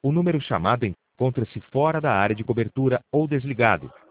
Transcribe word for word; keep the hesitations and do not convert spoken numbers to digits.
O número chamado encontra-se fora da área de cobertura ou desligado.